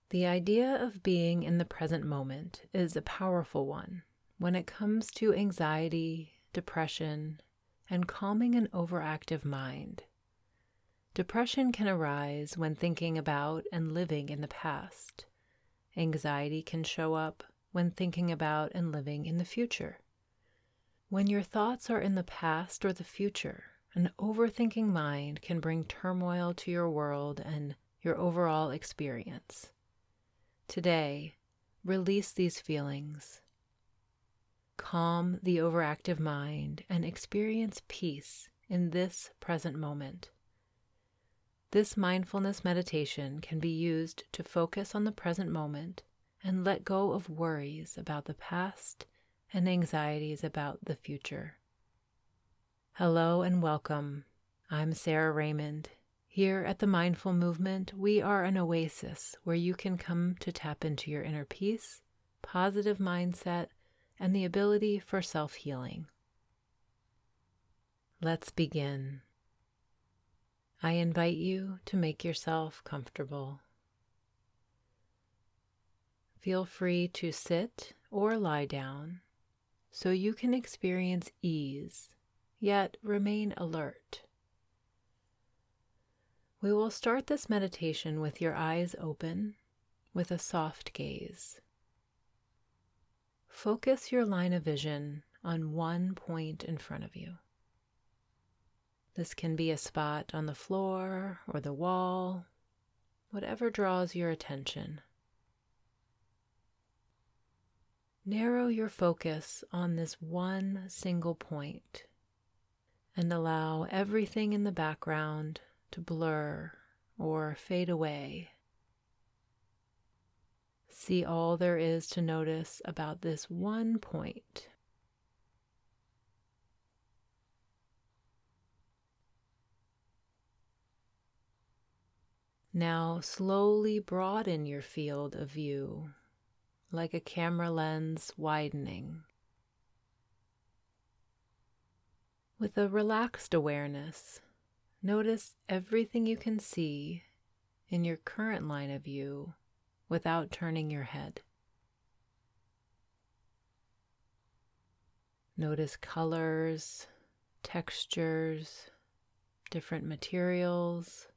The idea of being in the present moment is a powerful one when it comes to anxiety, depression, and calming an overactive mind. Depression can arise when thinking about and living in the past. Anxiety can show up when thinking about and living in the future. When your thoughts are in the past or the future, an overthinking mind can bring turmoil to your world and your overall experience. Today, release these feelings. Calm the overactive mind and experience peace in this present moment. This mindfulness meditation can be used to focus on the present moment and let go of worries about the past and anxieties about the future. Hello and welcome. I'm Sarah Raymond. Here at the Mindful Movement, we are an oasis where you can come to tap into your inner peace, positive mindset, and the ability for self-healing. Let's begin. I invite you to make yourself comfortable. Feel free to sit or lie down so you can experience ease, yet remain alert. We will start this meditation with your eyes open, with a soft gaze. Focus your line of vision on one point in front of you. This can be a spot on the floor or the wall, whatever draws your attention. Narrow your focus on this one single point and allow everything in the background to blur or fade away. See all there is to notice about this one point. Now slowly broaden your field of view, like a camera lens widening. With a relaxed awareness, notice everything you can see in your current line of view without turning your head. Notice colors, textures, different materials.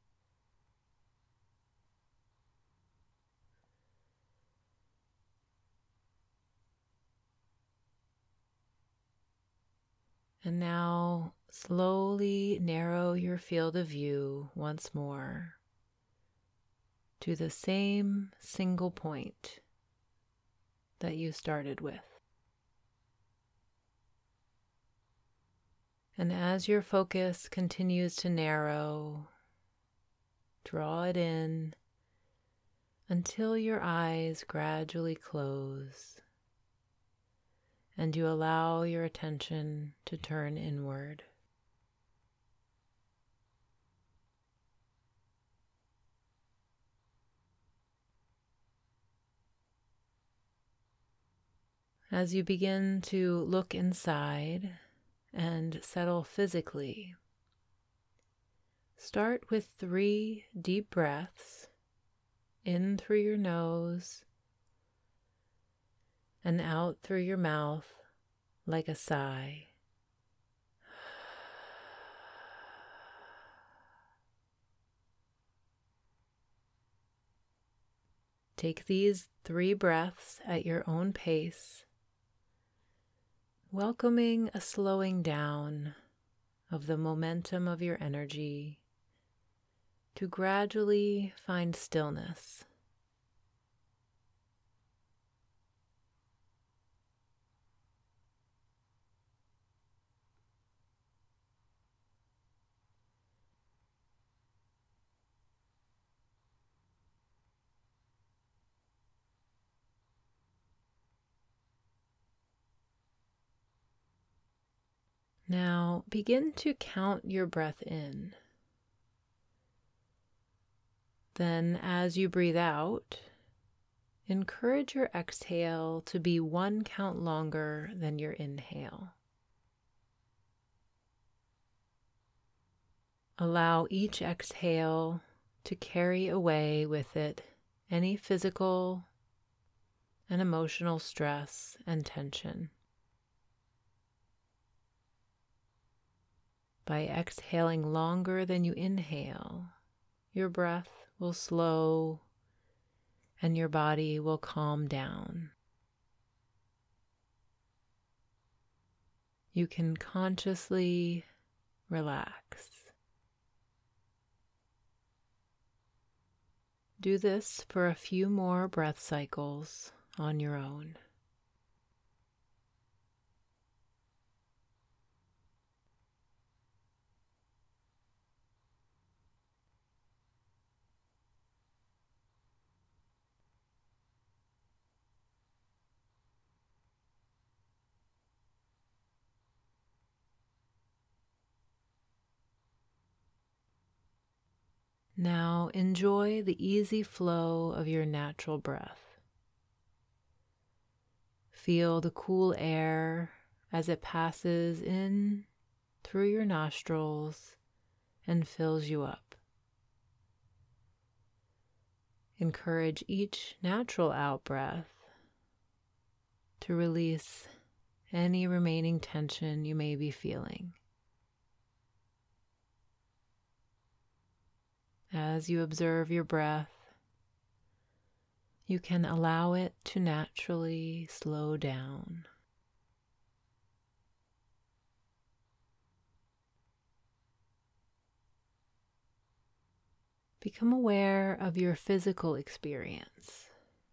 And now slowly narrow your field of view once more to the same single point that you started with. And as your focus continues to narrow, draw it in until your eyes gradually close and you allow your attention to turn inward. As you begin to look inside and settle physically, start with 3 deep breaths in through your nose and out through your mouth like a sigh. Take these 3 breaths at your own pace, welcoming a slowing down of the momentum of your energy to gradually find stillness. Now begin to count your breath in. Then, as you breathe out, encourage your exhale to be 1 count longer than your inhale. Allow each exhale to carry away with it any physical and emotional stress and tension. By exhaling longer than you inhale, your breath will slow and your body will calm down. You can consciously relax. Do this for a few more breath cycles on your own. Now enjoy the easy flow of your natural breath. Feel the cool air as it passes in through your nostrils and fills you up. Encourage each natural out-breath to release any remaining tension you may be feeling. As you observe your breath, you can allow it to naturally slow down. Become aware of your physical experience.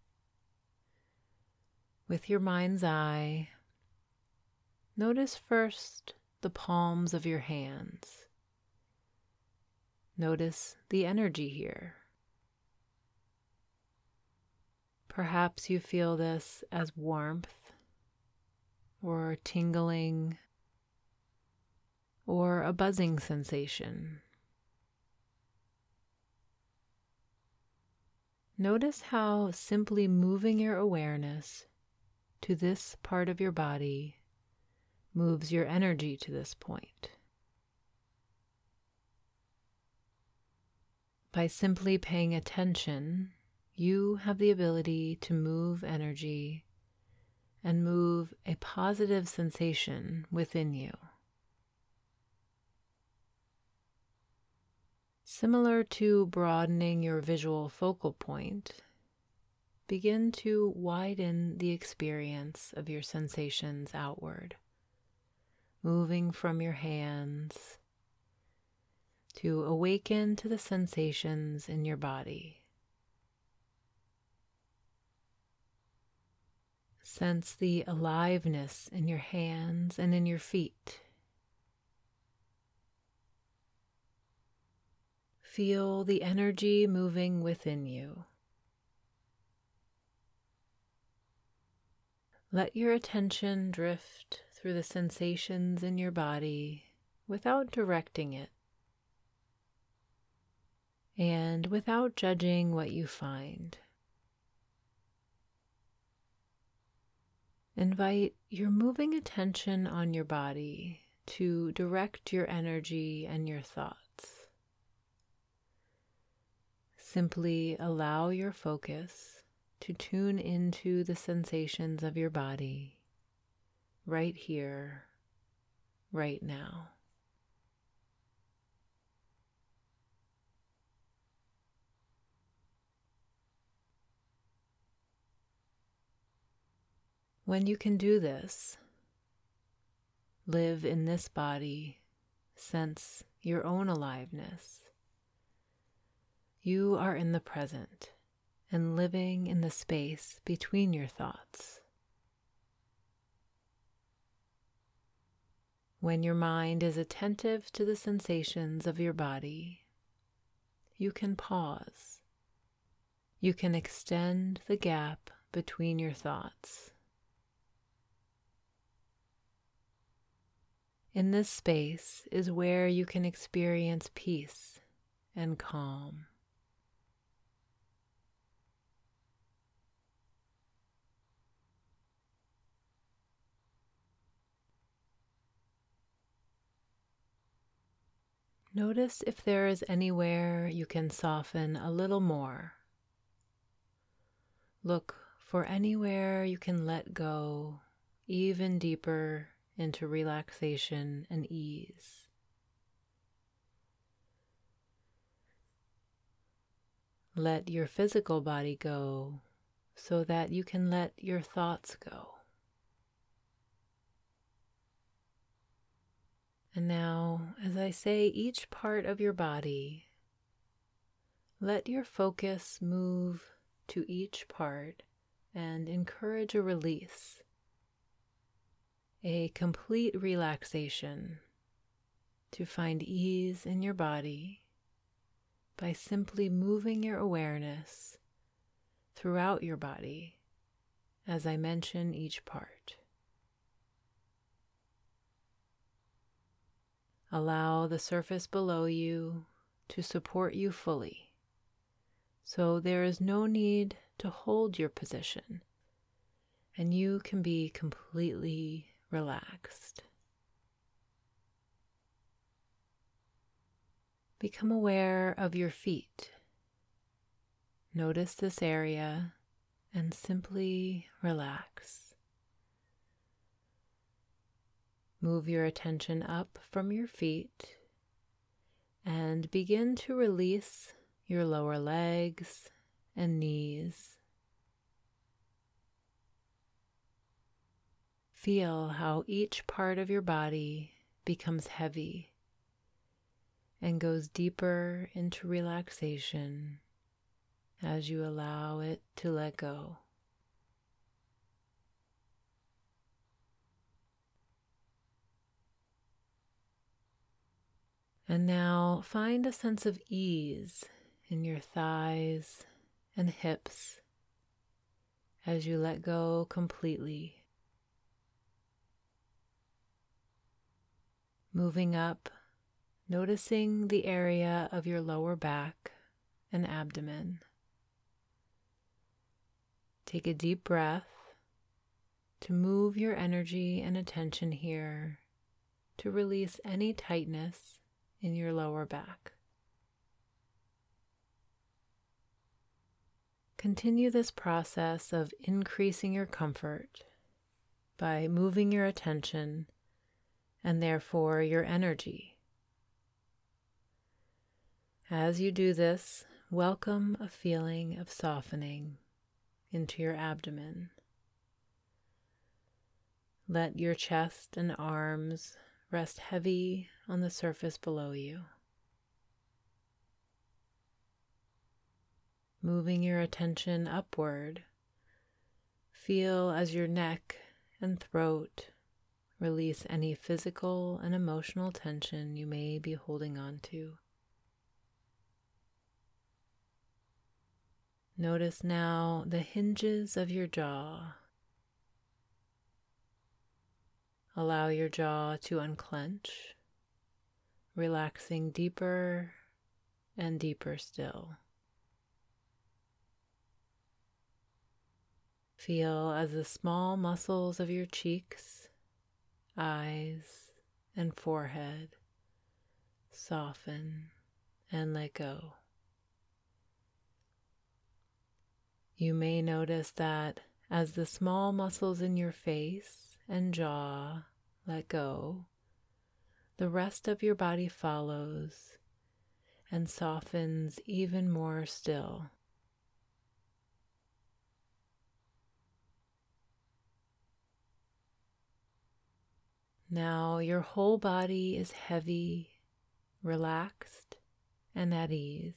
With your mind's eye, notice first the palms of your hands. Notice the energy here. Perhaps you feel this as warmth or tingling or a buzzing sensation. Notice how simply moving your awareness to this part of your body moves your energy to this point. By simply paying attention, you have the ability to move energy and move a positive sensation within you. Similar to broadening your visual focal point, begin to widen the experience of your sensations outward, moving from your hands to awaken to the sensations in your body. Sense the aliveness in your hands and in your feet. Feel the energy moving within you. Let your attention drift through the sensations in your body without directing it, and without judging what you find. Invite your moving attention on your body to direct your energy and your thoughts. Simply allow your focus to tune into the sensations of your body right here, right now. When you can do this, live in this body, sense your own aliveness. You are in the present and living in the space between your thoughts. When your mind is attentive to the sensations of your body, you can pause. You can extend the gap between your thoughts. In this space is where you can experience peace and calm. Notice if there is anywhere you can soften a little more. Look for anywhere you can let go even deeper into relaxation and ease. Let your physical body go so that you can let your thoughts go. And now, as I say each part of your body, let your focus move to each part and encourage a release, a complete relaxation, to find ease in your body by simply moving your awareness throughout your body as I mention each part. Allow the surface below you to support you fully, so there is no need to hold your position, and you can be completely relaxed. Become aware of your feet. Notice this area and simply relax. Move your attention up from your feet and begin to release your lower legs and knees. Feel how each part of your body becomes heavy and goes deeper into relaxation as you allow it to let go. And now find a sense of ease in your thighs and hips as you let go completely. Moving up, noticing the area of your lower back and abdomen. Take a deep breath to move your energy and attention here to release any tightness in your lower back. Continue this process of increasing your comfort by moving your attention and therefore your energy. As you do this, welcome a feeling of softening into your abdomen. Let your chest and arms rest heavy on the surface below you. Moving your attention upward, feel as your neck and throat release any physical and emotional tension you may be holding on to. Notice now the hinges of your jaw. Allow your jaw to unclench, relaxing deeper and deeper still. Feel as the small muscles of your cheeks, eyes, and forehead soften and let go. You may notice that as the small muscles in your face and jaw let go, the rest of your body follows and softens even more still. Now your whole body is heavy, relaxed, and at ease.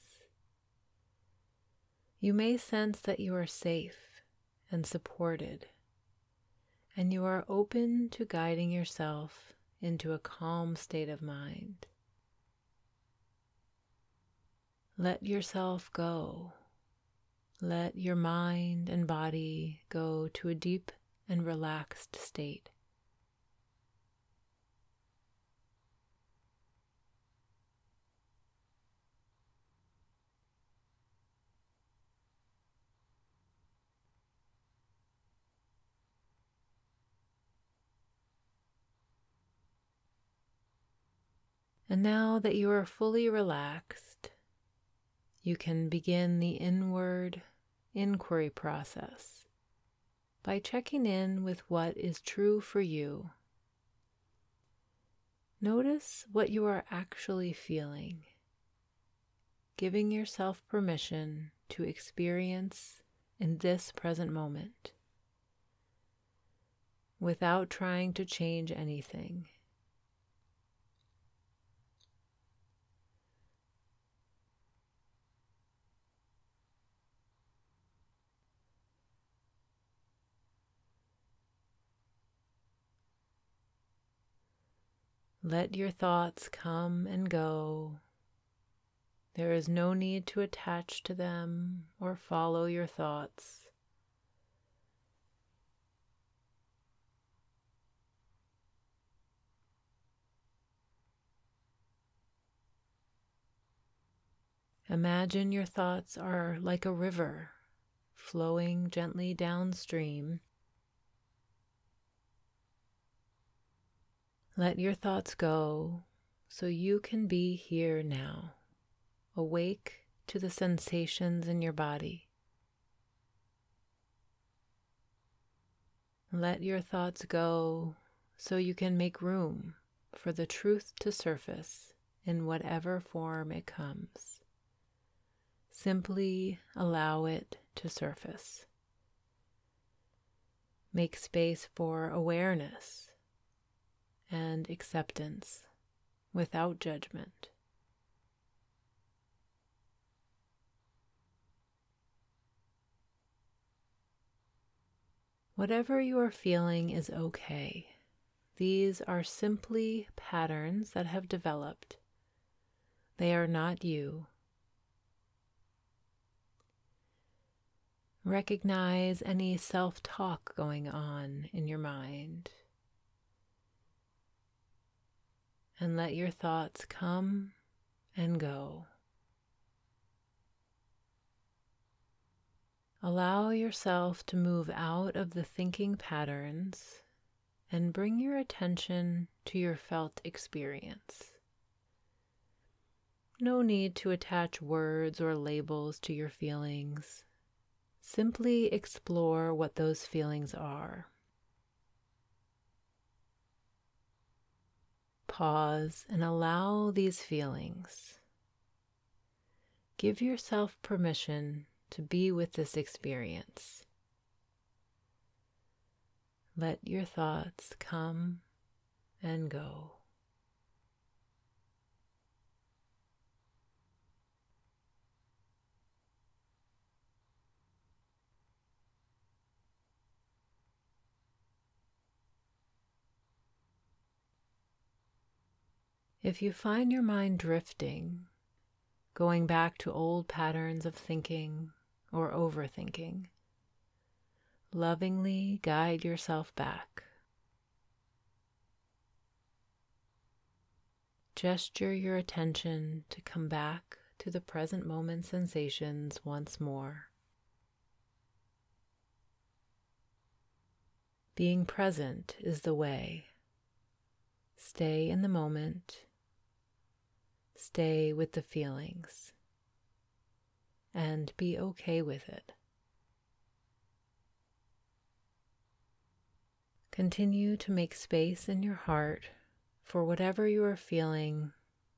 You may sense that you are safe and supported, and you are open to guiding yourself into a calm state of mind. Let yourself go. Let your mind and body go to a deep and relaxed state. And now that you are fully relaxed, you can begin the inward inquiry process by checking in with what is true for you. Notice what you are actually feeling, giving yourself permission to experience in this present moment without trying to change anything. Let your thoughts come and go. There is no need to attach to them or follow your thoughts. Imagine your thoughts are like a river flowing gently downstream. Let your thoughts go so you can be here now, awake to the sensations in your body. Let your thoughts go so you can make room for the truth to surface in whatever form it comes. Simply allow it to surface. Make space for awareness and acceptance without judgment. Whatever you are feeling is okay. These are simply patterns that have developed. They are not you. Recognize any self-talk going on in your mind, and let your thoughts come and go. Allow yourself to move out of the thinking patterns and bring your attention to your felt experience. No need to attach words or labels to your feelings. Simply explore what those feelings are. Pause and allow these feelings. Give yourself permission to be with this experience. Let your thoughts come and go. If you find your mind drifting, going back to old patterns of thinking or overthinking, lovingly guide yourself back. Gesture your attention to come back to the present moment sensations once more. Being present is the way. Stay in the moment. Stay with the feelings. And be okay with it. Continue to make space in your heart for whatever you are feeling,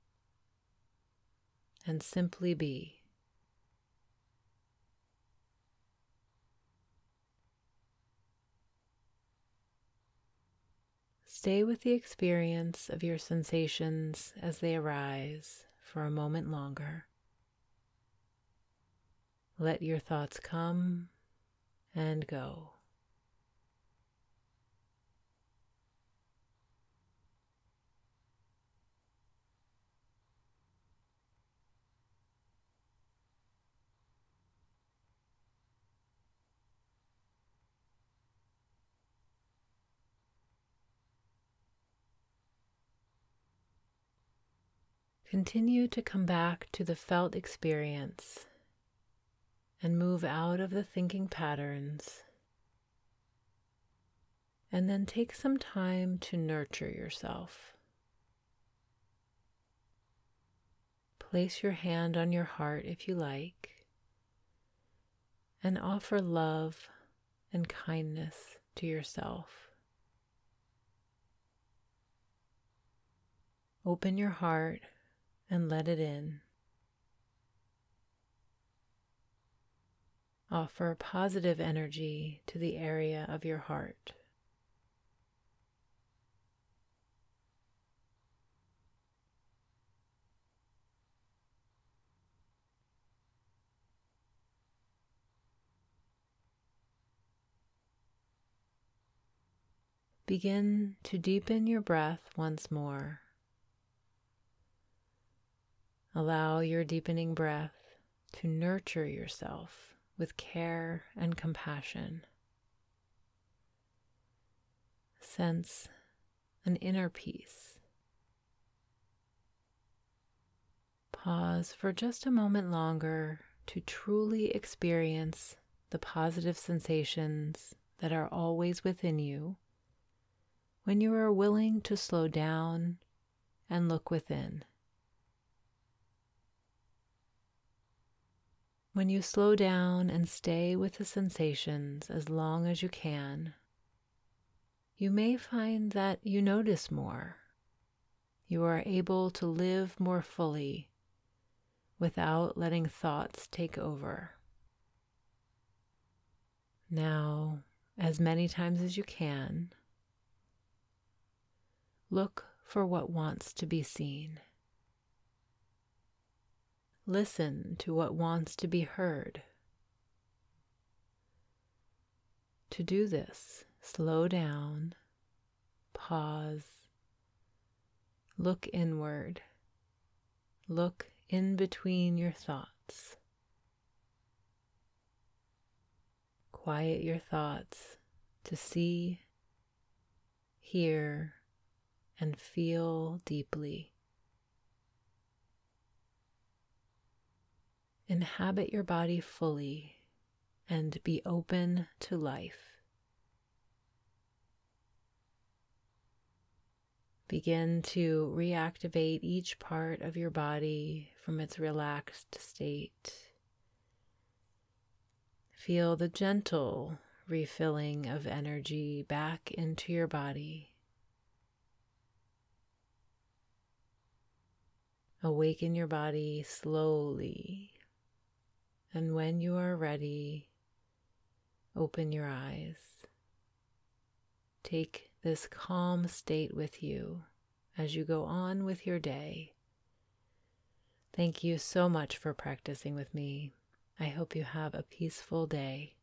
and simply be. Stay with the experience of your sensations as they arise for a moment longer. Let your thoughts come and go. Continue to come back to the felt experience and move out of the thinking patterns, and then take some time to nurture yourself. Place your hand on your heart if you like, and offer love and kindness to yourself. Open your heart and let it in. Offer positive energy to the area of your heart. Begin to deepen your breath once more. Allow your deepening breath to nurture yourself with care and compassion. Sense an inner peace. Pause for just a moment longer to truly experience the positive sensations that are always within you when you are willing to slow down and look within. When you slow down and stay with the sensations as long as you can, you may find that you notice more. You are able to live more fully without letting thoughts take over. Now, as many times as you can, look for what wants to be seen. Listen to what wants to be heard. To do this, slow down, pause, look inward, look in between your thoughts. Quiet your thoughts to see, hear, and feel deeply. Inhabit your body fully and be open to life. Begin to reactivate each part of your body from its relaxed state. Feel the gentle refilling of energy back into your body. Awaken your body slowly, and when you are ready, open your eyes. Take this calm state with you as you go on with your day. Thank you so much for practicing with me. I hope you have a peaceful day.